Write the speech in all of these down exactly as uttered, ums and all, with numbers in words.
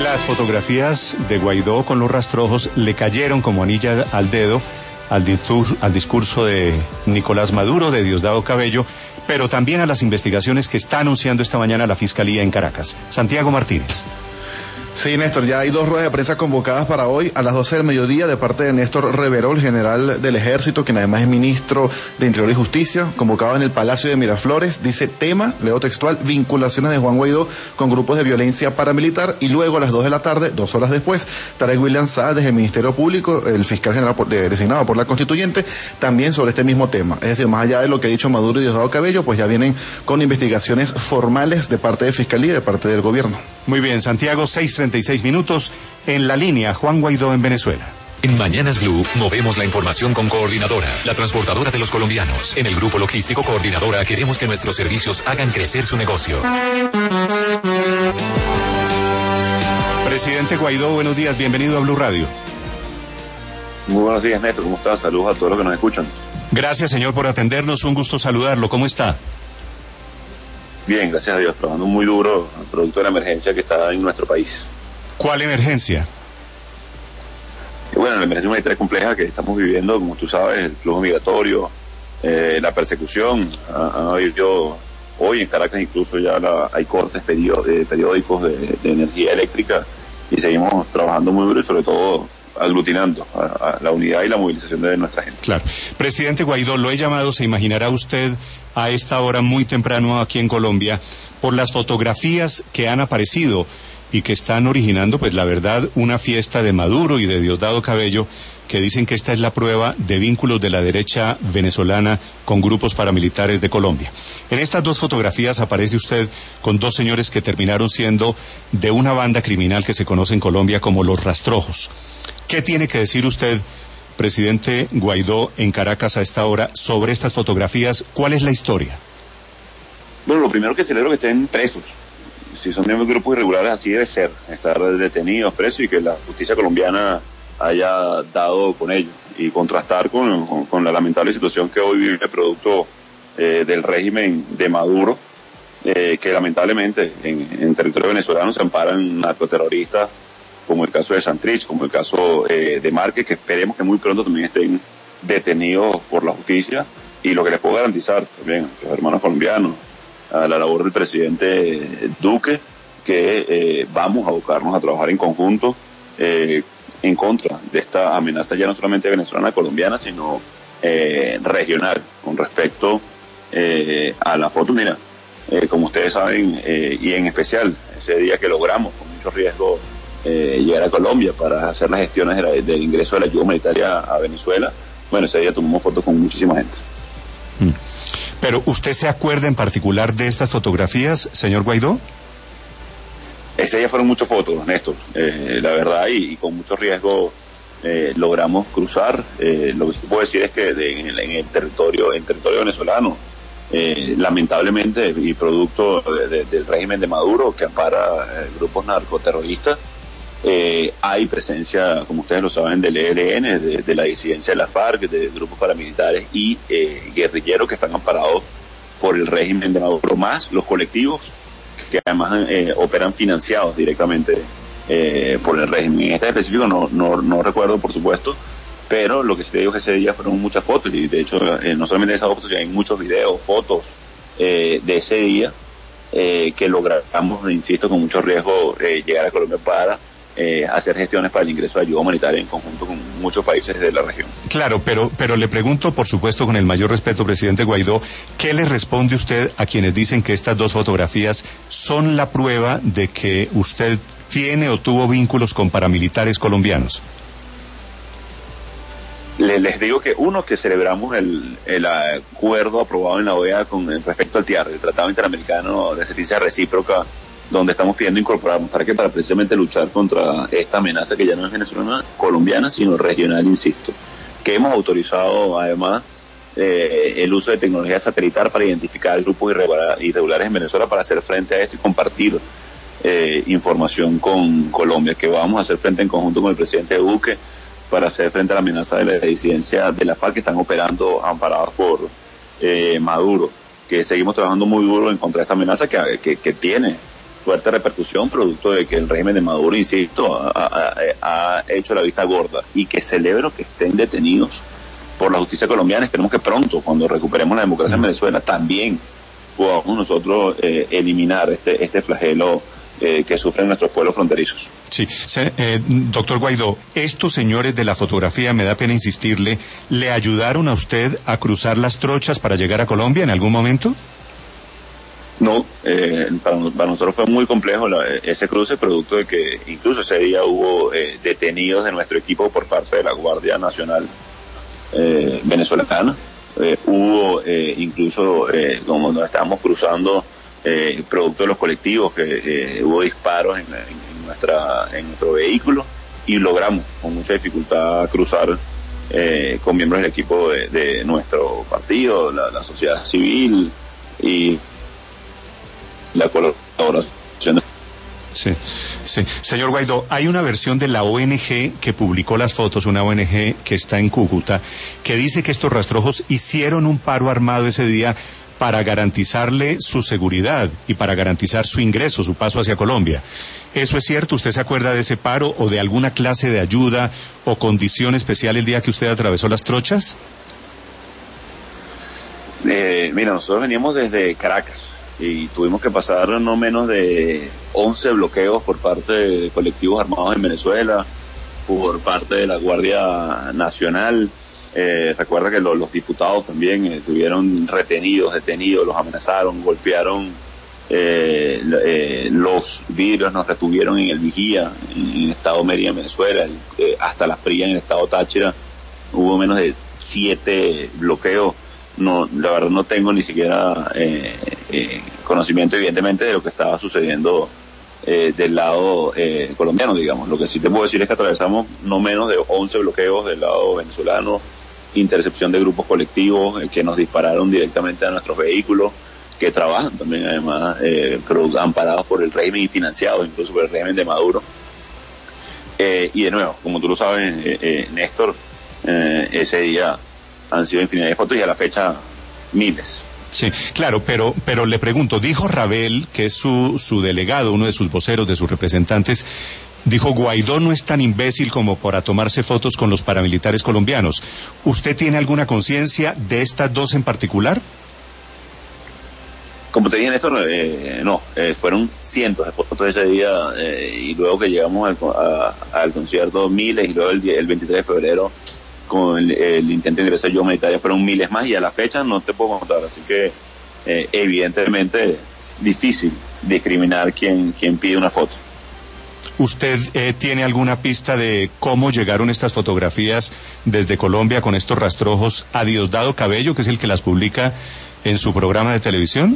Las fotografías de Guaidó con los rastrojos le cayeron como anilla al dedo al discurso, al discurso de Nicolás Maduro, de Diosdado Cabello, pero también a las investigaciones que está anunciando esta mañana la Fiscalía en Caracas. Santiago Martínez. Sí, Néstor, ya hay dos ruedas de prensa convocadas para hoy a las doce del mediodía de parte de Néstor Reverol, general del Ejército, quien además es ministro de Interior y Justicia, convocado en el Palacio de Miraflores. Dice tema, leo textual, vinculaciones de Juan Guaidó con grupos de violencia paramilitar, y luego a las dos de la tarde, dos horas después, Tarek William Saad desde el Ministerio Público, el fiscal general por, de, designado por la Constituyente, también sobre este mismo tema. Es decir, más allá de lo que ha dicho Maduro y Diosdado Cabello, pues ya vienen con investigaciones formales de parte de Fiscalía y de parte del gobierno. Muy bien, Santiago, seis treinta y seis minutos. En la línea, Juan Guaidó en Venezuela. En Mañanas Blue movemos la información con Coordinadora, la transportadora de los colombianos. En el grupo logístico Coordinadora queremos que nuestros servicios hagan crecer su negocio. Presidente Guaidó, buenos días, bienvenido a Blue Radio. Muy buenos días, Neto, ¿cómo está? Saludos a todos los que nos escuchan. Gracias, señor, por atendernos, un gusto saludarlo, ¿cómo está? Bien, gracias a Dios, trabajando muy duro, producto de la emergencia que está en nuestro país. ¿Cuál emergencia? Y bueno, la emergencia humanitaria compleja que estamos viviendo, como tú sabes, el flujo migratorio, eh, la persecución. Han habido hoy en Caracas incluso ya la, hay cortes perió, eh, periódicos de, de energía eléctrica, y seguimos trabajando muy duro y sobre todo aglutinando a, a la unidad y la movilización de nuestra gente. Claro. Presidente Guaidó, lo he llamado, se imaginará usted, a esta hora muy temprano aquí en Colombia, por las fotografías que han aparecido y que están originando, pues la verdad, una fiesta de Maduro y de Diosdado Cabello, que dicen que esta es la prueba de vínculos de la derecha venezolana con grupos paramilitares de Colombia. En estas dos fotografías aparece usted con dos señores que terminaron siendo de una banda criminal que se conoce en Colombia como Los Rastrojos. ¿Qué tiene que decir usted, presidente Guaidó, en Caracas a esta hora sobre estas fotografías? ¿Cuál es la historia? Bueno, lo primero que celebro es que estén presos. Si son miembros de grupos irregulares, así debe ser, estar detenidos, presos, y que la justicia colombiana haya dado con ello, y contrastar con, con, con la lamentable situación que hoy vive el producto eh, del régimen de Maduro, eh, que lamentablemente en, en territorio venezolano se amparan narcoterroristas, como el caso de Santrich, como el caso eh, de Márquez, que esperemos que muy pronto también estén detenidos por la justicia. Y lo que les puedo garantizar también a los hermanos colombianos, a la labor del presidente Duque, que eh, vamos a abocarnos a trabajar en conjunto eh, en contra de esta amenaza ya no solamente venezolana, colombiana, sino eh, regional, con respecto eh, a la foto. Mira, eh, como ustedes saben, eh, y en especial ese día que logramos con mucho riesgo eh, llegar a Colombia para hacer las gestiones de la, del ingreso de la ayuda humanitaria a Venezuela, bueno, ese día tomamos fotos con muchísima gente. Mm. Pero, ¿usted se acuerda en particular de estas fotografías, señor Guaidó? Ese día fueron muchas fotos, Néstor, eh, la verdad, y, y con mucho riesgo eh, logramos cruzar. Eh, lo que sí puedo decir es que de, en, el, en el territorio en territorio venezolano, eh, lamentablemente, y producto de, de, del régimen de Maduro, que ampara eh, grupos narcoterroristas, eh, hay presencia, como ustedes lo saben, del E L N, de, de la disidencia de la FARC, de grupos paramilitares y eh, guerrilleros que están amparados por el régimen de Maduro, más los colectivos que además eh, operan financiados directamente eh, por el régimen. En este específico no, no, no recuerdo, por supuesto, pero lo que sí te digo es que ese día fueron muchas fotos, y de hecho eh, no solamente esas fotos, sino hay muchos videos, fotos eh, de ese día eh, que logramos, insisto, con mucho riesgo eh, llegar a Colombia para Eh, hacer gestiones para el ingreso de ayuda humanitaria en conjunto con muchos países de la región. Claro, pero pero le pregunto, por supuesto, con el mayor respeto, presidente Guaidó, ¿qué le responde usted a quienes dicen que estas dos fotografías son la prueba de que usted tiene o tuvo vínculos con paramilitares colombianos? Le, les digo que uno, que celebramos el, el acuerdo aprobado en la O E A con respecto al T I A R, el Tratado Interamericano de Asistencia Recíproca, donde estamos pidiendo incorporarnos para que para precisamente luchar contra esta amenaza que ya no es venezolana, colombiana, sino regional, insisto, que hemos autorizado además eh, el uso de tecnología satelital para identificar grupos irregulares en Venezuela, para hacer frente a esto y compartir eh, información con Colombia, que vamos a hacer frente en conjunto con el presidente Duque para hacer frente a la amenaza de la disidencia de la FARC, que están operando amparados por eh, Maduro, que seguimos trabajando muy duro en contra de esta amenaza que, que, que tiene fuerte repercusión producto de que el régimen de Maduro, insisto, ha, ha, ha hecho la vista gorda, y que celebro que estén detenidos por la justicia colombiana. Esperemos que pronto, cuando recuperemos la democracia en Venezuela, también podamos nosotros eh, eliminar este, este flagelo eh, que sufren nuestros pueblos fronterizos. Sí, se, eh, doctor Guaidó, estos señores de la fotografía, me da pena insistirle, ¿le ayudaron a usted a cruzar las trochas para llegar a Colombia en algún momento? No, eh, para, para nosotros fue muy complejo la, ese cruce, producto de que incluso ese día hubo eh, detenidos de nuestro equipo por parte de la Guardia Nacional eh, venezolana. Eh, hubo eh, incluso, eh, como nos estábamos cruzando, eh, producto de los colectivos, que eh, hubo disparos en, en, nuestra, en nuestro vehículo, y logramos con mucha dificultad cruzar eh, con miembros del equipo de, de nuestro partido, la, la sociedad civil y la colaboración. Sí, sí. Señor Guaidó, hay una versión de la O N G que publicó las fotos, una O N G que está en Cúcuta, que dice que estos rastrojos hicieron un paro armado ese día para garantizarle su seguridad y para garantizar su ingreso, su paso hacia Colombia. ¿Eso es cierto? ¿Usted se acuerda de ese paro o de alguna clase de ayuda o condición especial el día que usted atravesó las trochas? Eh, mira, nosotros veníamos desde Caracas y tuvimos que pasar no menos de once bloqueos por parte de colectivos armados en Venezuela, por parte de la Guardia Nacional. Eh, recuerda que lo, los diputados también eh, estuvieron retenidos, detenidos, los amenazaron, golpearon eh, eh, los vidrios, nos retuvieron en el Vigía, en, en el estado Mérida, Venezuela, eh, hasta La Fría, en el estado Táchira. Hubo menos de siete bloqueos. No, la verdad no tengo ni siquiera eh, eh, conocimiento, evidentemente, de lo que estaba sucediendo eh, del lado eh, colombiano, digamos. Lo que sí te puedo decir es que atravesamos no menos de once bloqueos del lado venezolano, intercepción de grupos colectivos eh, que nos dispararon directamente a nuestros vehículos, que trabajan también, además, eh, amparados por el régimen y financiados incluso por el régimen de Maduro. Eh, y de nuevo, como tú lo sabes, eh, eh, Néstor, eh, ese día han sido infinidad de fotos y a la fecha miles. Sí, claro, pero pero le pregunto, dijo Rabel, que es su, su delegado, uno de sus voceros, de sus representantes, dijo: Guaidó no es tan imbécil como para tomarse fotos con los paramilitares colombianos. ¿Usted tiene alguna conciencia de estas dos en particular? Como te dije, Néstor, eh, no, eh, fueron cientos de fotos ese día, eh, y luego que llegamos al, a, al concierto, miles, y luego el, el veintitrés de febrero con el, el intento de ingreso de ayuda humanitaria fueron miles más, y a la fecha no te puedo contar, así que eh, evidentemente difícil discriminar quién, quién pide una foto. ¿Usted eh, tiene alguna pista de cómo llegaron estas fotografías desde Colombia con estos rastrojos a Diosdado Cabello, que es el que las publica en su programa de televisión?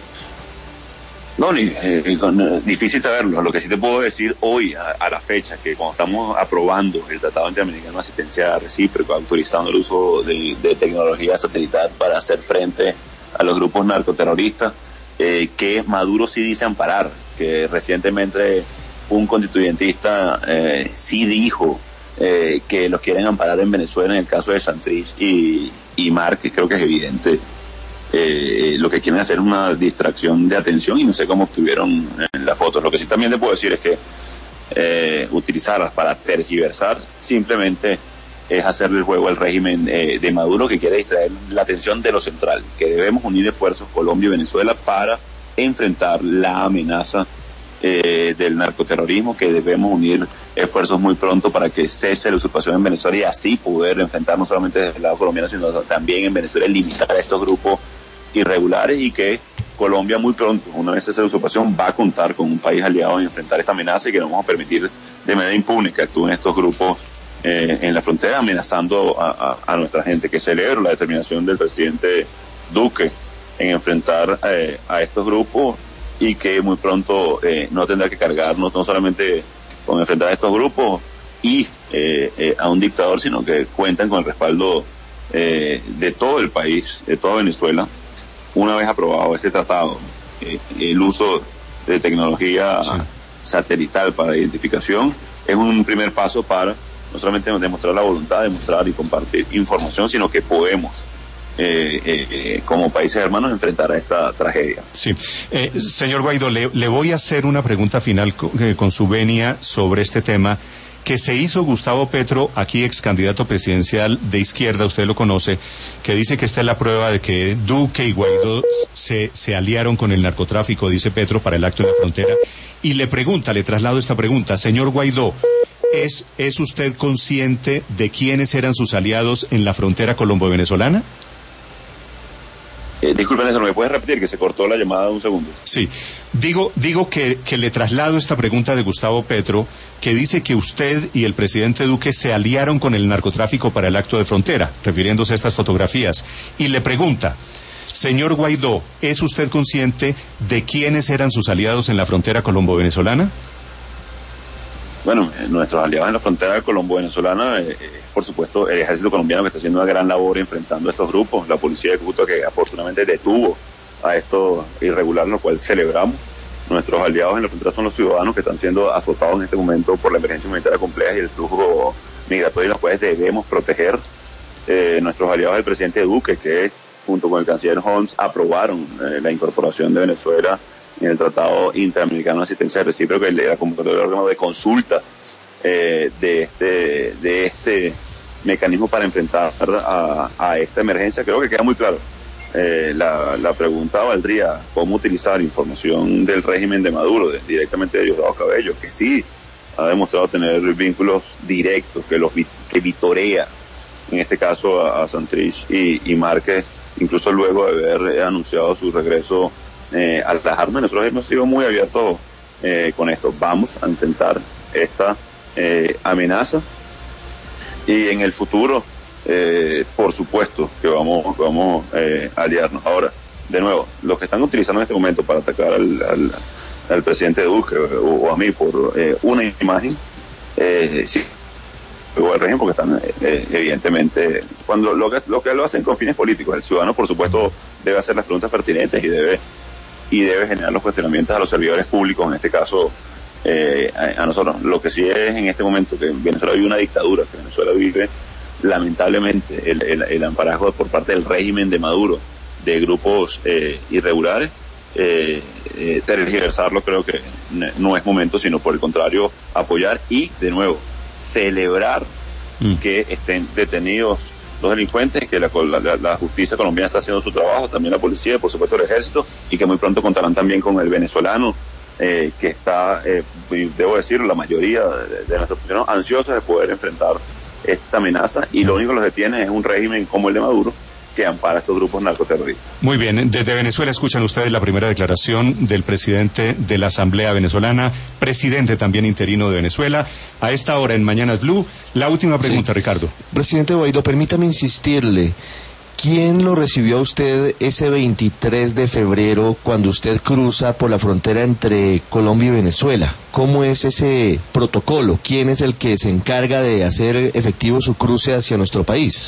No, ni, eh, con, difícil saberlo. Lo que sí te puedo decir hoy, a, a la fecha, que cuando estamos aprobando el Tratado Interamericano de Asistencia Recíproca, autorizando el uso de, de tecnología satelital para hacer frente a los grupos narcoterroristas, eh, que Maduro sí dice amparar, que recientemente un constituyentista eh, sí dijo eh, que los quieren amparar en Venezuela en el caso de Santrich y, y Márquez. Creo que es evidente. Eh, lo que quieren hacer es una distracción de atención, y no sé cómo obtuvieron en las fotos. Lo que sí también te puedo decir es que eh, utilizarlas para tergiversar simplemente es hacerle el juego al régimen eh, de Maduro, que quiere distraer la atención de lo central, que debemos unir esfuerzos Colombia y Venezuela para enfrentar la amenaza eh, del narcoterrorismo, que debemos unir esfuerzos muy pronto para que cese la usurpación en Venezuela, y así poder enfrentar no solamente desde el lado colombiano, sino también en Venezuela, limitar a estos grupos irregulares, y que Colombia muy pronto, una vez esa usurpación, va a contar con un país aliado en enfrentar esta amenaza, y que no vamos a permitir de manera impune que actúen estos grupos eh, en la frontera, amenazando a, a, a nuestra gente. Que celebro la determinación del presidente Duque en enfrentar eh, a estos grupos, y que muy pronto eh, no tendrá que cargarnos no solamente con enfrentar a estos grupos y eh, eh, a un dictador, sino que cuentan con el respaldo eh, de todo el país, de toda Venezuela. Una vez aprobado este tratado, eh, el uso de tecnología sí. satelital para identificación es un primer paso para no solamente demostrar la voluntad de mostrar y compartir información, sino que podemos eh, eh, como países hermanos enfrentar a esta tragedia. Sí. Eh, señor Guaidó, le, le voy a hacer una pregunta final con, eh, con su venia sobre este tema que se hizo Gustavo Petro, aquí ex candidato presidencial de izquierda, usted lo conoce, que dice que esta es la prueba de que Duque y Guaidó se, se aliaron con el narcotráfico, dice Petro, para el acto en la frontera. Y le pregunta, le traslado esta pregunta, señor Guaidó, ¿es, ¿es usted consciente de quiénes eran sus aliados en la frontera colombo-venezolana? Eh, disculpen, eso, ¿me puedes repetir? Que se cortó la llamada un segundo. Sí, digo, digo que, que le traslado esta pregunta de Gustavo Petro, que dice que usted y el presidente Duque se aliaron con el narcotráfico para el acto de frontera, refiriéndose a estas fotografías, y le pregunta, señor Guaidó, ¿es usted consciente de quiénes eran sus aliados en la frontera colombo-venezolana? Bueno, eh, nuestros aliados en la frontera colombo-venezolana, eh, eh, por supuesto, el ejército colombiano que está haciendo una gran labor enfrentando a estos grupos, la policía de Cúcuta que afortunadamente detuvo a estos irregulares, lo cual celebramos. Nuestros aliados en la frontera son los ciudadanos que están siendo azotados en este momento por la emergencia humanitaria compleja y el flujo migratorio, los cuales debemos proteger. Eh, nuestros aliados del presidente Duque, que junto con el canciller Holmes aprobaron eh, la incorporación de Venezuela en el Tratado Interamericano de Asistencia Recíproca y la convocatoria del órgano de consulta eh, de este de este mecanismo para enfrentar a, a esta emergencia. Creo que queda muy claro. Eh, la, la pregunta valdría cómo utilizar información del régimen de Maduro, de, directamente de Diosdado Cabello, que sí ha demostrado tener vínculos directos, que los que vitorea, en este caso a, a Santrich y, y Márquez, incluso luego de haber anunciado su regreso eh, a las armas. Nosotros hemos sido muy abiertos eh, con esto. Vamos a enfrentar esta eh, amenaza y en el futuro Eh, por supuesto que vamos vamos eh, a aliarnos. Ahora, de nuevo, los que están utilizando en este momento para atacar al, al, al presidente Duque o, o a mí por eh, una imagen, eh, sí, o el régimen, porque están eh, evidentemente, cuando lo que, lo que lo hacen con fines políticos, el ciudadano por supuesto debe hacer las preguntas pertinentes y debe y debe generar los cuestionamientos a los servidores públicos, en este caso eh, a, a nosotros. Lo que sí es en este momento que en Venezuela vive una dictadura, que Venezuela vive lamentablemente el, el, el amparajo por parte del régimen de Maduro de grupos eh, irregulares. eh, eh, tergiversarlo creo que no es momento, sino por el contrario apoyar y de nuevo celebrar mm. que estén detenidos los delincuentes, que la, la, la justicia colombiana está haciendo su trabajo, también la policía, por supuesto el ejército, y que muy pronto contarán también con el venezolano eh, que está, eh, debo decirlo, la mayoría de, de nuestros funcionarios ansiosos de poder enfrentar esta amenaza, y lo único que los detiene es un régimen como el de Maduro que ampara a estos grupos narcoterroristas. Muy bien, desde Venezuela escuchan ustedes la primera declaración del presidente de la Asamblea Venezolana, presidente también interino de Venezuela. A esta hora en Mañanas Blue, la última pregunta, sí. Ricardo. Presidente Guaidó, permítame insistirle, ¿quién lo recibió a usted ese veintitrés de febrero cuando usted cruza por la frontera entre Colombia y Venezuela? ¿Cómo es ese protocolo? ¿Quién es el que se encarga de hacer efectivo su cruce hacia nuestro país?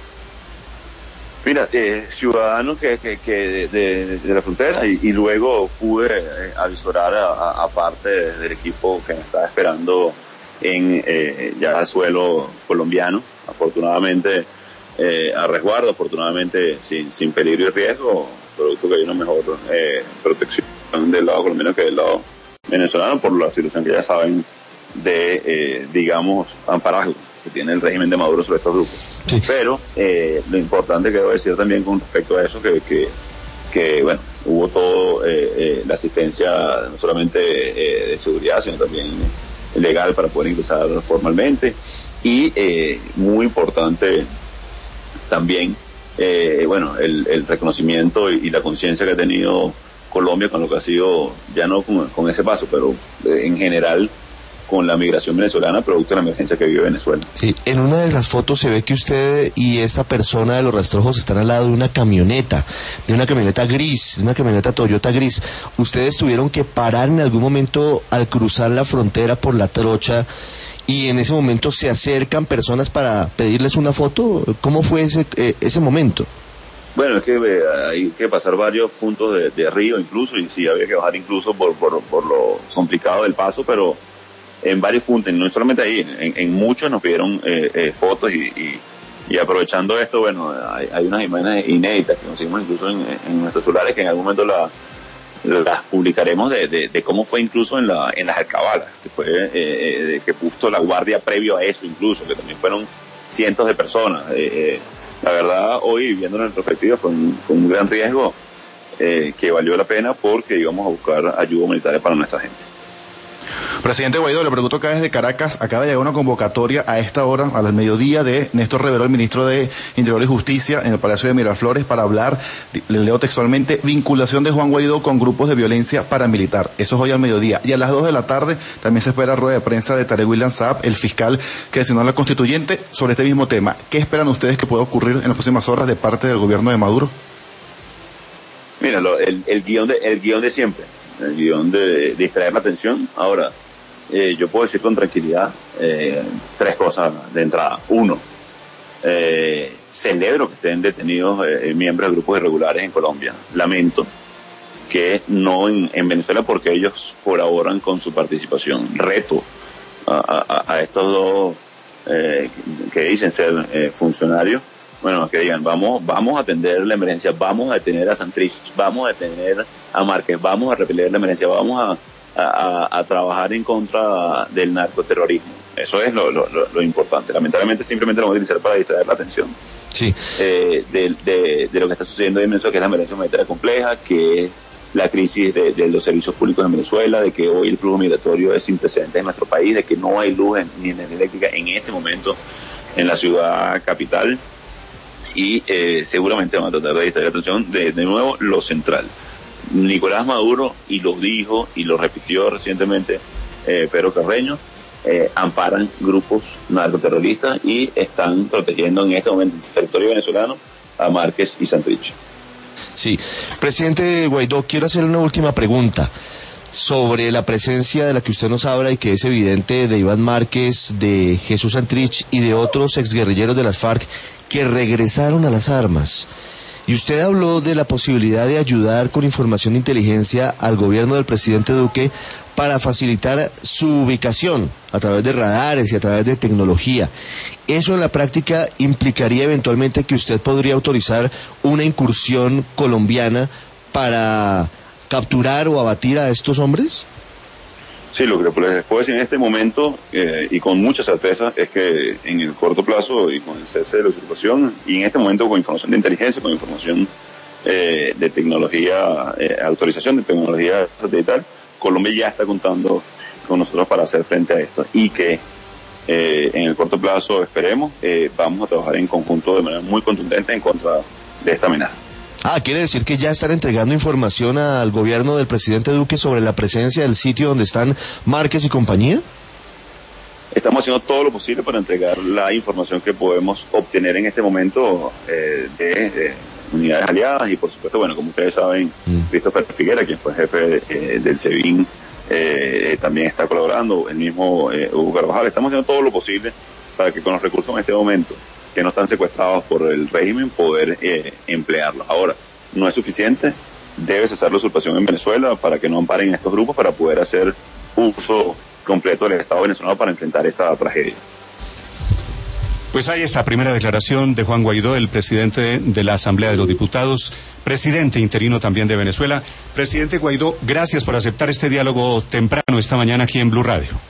Mira, eh, ciudadanos que, que, que de, de, de la frontera y, y luego pude eh, avisorar a, a, a parte del equipo que me estaba esperando en eh, ya el suelo colombiano, afortunadamente eh, a resguardo, afortunadamente sin, sin peligro y riesgo, producto que hay una mejor eh, protección del lado colombiano que del lado venezolano por la situación que ya saben de, eh, digamos, amparaje que tiene el régimen de Maduro sobre estos grupos. Sí. Pero eh, lo importante que debo decir también con respecto a eso, que, que, que bueno, hubo todo eh, eh, la asistencia no solamente eh, de seguridad, sino también legal para poder ingresar formalmente, y eh, muy importante también, eh, bueno, el, el reconocimiento y, y la conciencia que ha tenido Colombia con lo que ha sido, ya no con, con ese paso, pero eh, en general, con la migración venezolana producto de la emergencia que vive Venezuela. Sí, en una de las fotos se ve que usted y esa persona de los rastrojos están al lado de una camioneta, de una camioneta gris, de una camioneta Toyota gris. ¿Ustedes tuvieron que parar en algún momento al cruzar la frontera por la trocha y en ese momento se acercan personas para pedirles una foto? ¿Cómo fue ese, eh, ese momento? Bueno, es que eh, hay que pasar varios puntos de, de río incluso, y sí, había que bajar incluso por, por, por lo complicado del paso, pero en varios puntos, no solamente ahí, en, en muchos nos pidieron eh, eh, fotos y, y, Y aprovechando esto, bueno, hay, hay unas imágenes inéditas que conseguimos incluso en, en nuestros celulares, que en algún momento la, las publicaremos de, de, de cómo fue incluso en, la, en las alcabalas, que fue eh, de que puso la guardia previo a eso incluso, que también fueron cientos de personas. Eh, eh, la verdad, hoy, viéndolo en perspectiva, fue un, fue un gran riesgo eh, que valió la pena porque íbamos a buscar ayuda humanitaria para nuestra gente. Presidente Guaidó, le pregunto acá desde Caracas, acaba de llegar una convocatoria a esta hora, al mediodía, de Néstor Reverol, ministro de Interior y Justicia, en el Palacio de Miraflores, para hablar, le leo textualmente, vinculación de Juan Guaidó con grupos de violencia paramilitar. Eso es hoy al mediodía. Y a las dos de la tarde también se espera rueda de prensa de Tarek William Saab, el fiscal que designó a la constituyente, sobre este mismo tema. ¿Qué esperan ustedes que pueda ocurrir en las próximas horas de parte del gobierno de Maduro? Mira, lo, el, el, guión de, el guión de siempre, el guión de, de distraer la atención. Ahora, Eh, yo puedo decir con tranquilidad eh, tres cosas de entrada. Uno, eh, celebro que estén detenidos eh, miembros de grupos irregulares en Colombia. Lamento que no en, en Venezuela, porque ellos colaboran con su participación. Reto a, a, a estos dos eh, que dicen ser eh, funcionarios, bueno, que digan, vamos, vamos a atender la emergencia, vamos a detener a Santrich, vamos a detener a Márquez, vamos a repeler la emergencia, vamos a A, a trabajar en contra del narcoterrorismo. Eso es lo, lo, lo importante. Lamentablemente simplemente lo vamos a utilizar para distraer la atención sí. eh, de, de, de lo que está sucediendo en Venezuela, que es la emergencia humanitaria compleja, que es la crisis de, de los servicios públicos en Venezuela, de que hoy el flujo migratorio es sin precedentes en nuestro país, de que no hay luz en, ni energía eléctrica en este momento en la ciudad capital, y eh, seguramente van a tratar de distraer la atención de, de nuevo, lo central. Nicolás Maduro, y lo dijo y lo repitió recientemente eh, Pedro Carreño, eh, amparan grupos narcoterroristas y están protegiendo en este momento en el territorio venezolano a Márquez y Santrich. Sí, presidente Guaidó, quiero hacerle una última pregunta sobre la presencia de la que usted nos habla y que es evidente de Iván Márquez, de Jesús Santrich y de otros exguerrilleros de las FARC que regresaron a las armas. Y usted habló de la posibilidad de ayudar con información de inteligencia al gobierno del presidente Duque para facilitar su ubicación a través de radares y a través de tecnología. ¿Eso en la práctica implicaría eventualmente que usted podría autorizar una incursión colombiana para capturar o abatir a estos hombres? Sí, lo que les puedo decir en este momento, eh, y con mucha certeza, es que en el corto plazo y con el cese de la usurpación, y en este momento con información de inteligencia, con información eh, de tecnología, eh, autorización de tecnología satelital, Colombia ya está contando con nosotros para hacer frente a esto, y que eh, en el corto plazo, esperemos, eh, vamos a trabajar en conjunto de manera muy contundente en contra de esta amenaza. Ah, ¿quiere decir que ya están entregando información al gobierno del presidente Duque sobre la presencia del sitio donde están Márquez y compañía? Estamos haciendo todo lo posible para entregar la información que podemos obtener en este momento eh, de, de unidades aliadas, y por supuesto, bueno, como ustedes saben, mm. Christopher Figuera, quien fue jefe de, eh, del SEBIN, eh, también está colaborando, el mismo eh, Hugo Carvajal. Estamos haciendo todo lo posible para que con los recursos en este momento que no están secuestrados por el régimen, poder eh, emplearlos. Ahora, no es suficiente, debe cesar la usurpación en Venezuela para que no amparen estos grupos, para poder hacer uso completo del Estado venezolano para enfrentar esta tragedia. Pues ahí está, primera declaración de Juan Guaidó, el presidente de la Asamblea de los Diputados, presidente interino también de Venezuela. Presidente Guaidó, gracias por aceptar este diálogo temprano esta mañana aquí en Blue Radio.